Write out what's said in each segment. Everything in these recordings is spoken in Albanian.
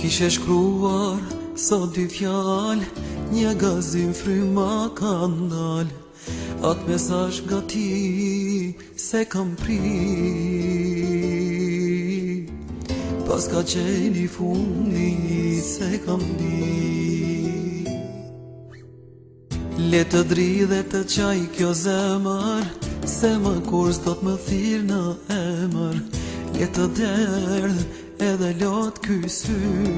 Kishe shkruar sot dy fjal, një gazim fryma ka ndal. Atë mesazh nga ti se kam prit, pas ka qeni fundi se kam dit. Le të dridhe të qaj kjo zemër, se më kur s'do t'më thirë në emër. Le të derdh edhe lot ky sy,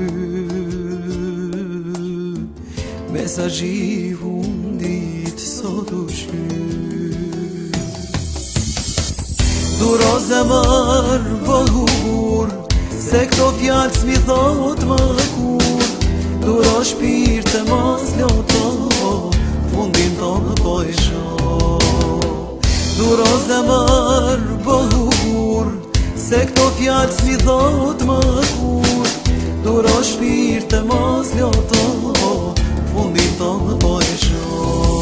mesazhi i fundit sot u shky. Duro zemër bëhur, se këto fjallë s'mi thot më kur. Duro shpirte mos loto, fundin tonë po i shoh. Duro zemër bëhur, se këto fjallë s'mi thot më kur. Duro shpirte mos loto, fundin tonë po i shoh.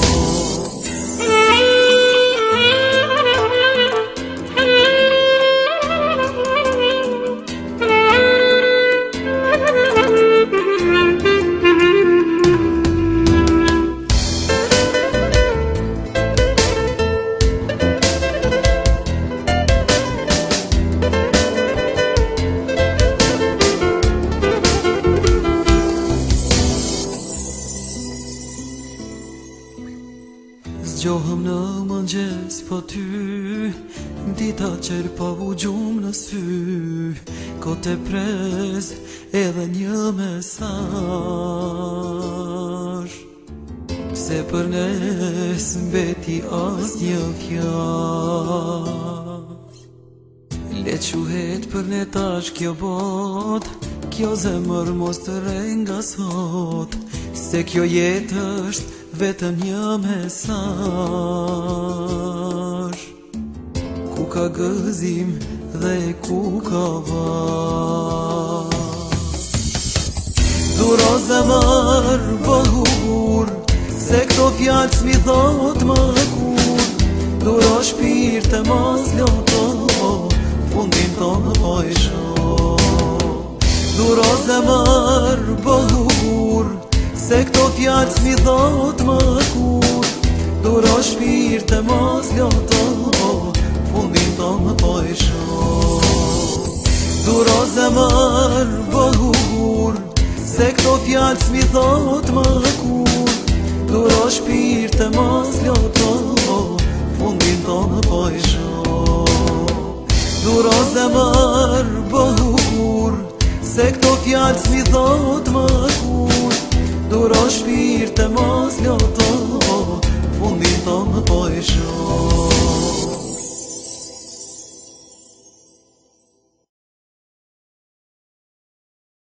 Zgjohëm në mëngjes po ty, dita qërë pa u gjumë në sy. Kote prez edhe një mesazh, se për nes mbeti as një fjalë. Le quhet për ne tash kjo bot, kjo zemër mos të rej nga sot. Se kjo jetë është vetëm një mesazh, ku ka gëzim dhe ku ka varr. Duro zemër bëhur, se këto fjallë s'mi thot më kur. Duro shpirte mos loto, fundin tonë po i shoh. Duro zemër bëhur, se këto fjallë s'mi thot më kur. Duro shpirte mos loto, fundin tonë po i shoh. Duro zemër bëhur, se këto fjallë s'mi thot më kur. Duro shpirte mos loto, fundin tonë po i shoh. Duro zemër bëhur, se këto fjallë s'mi thot më kur. Duro shpirte mos loto, fundin tonë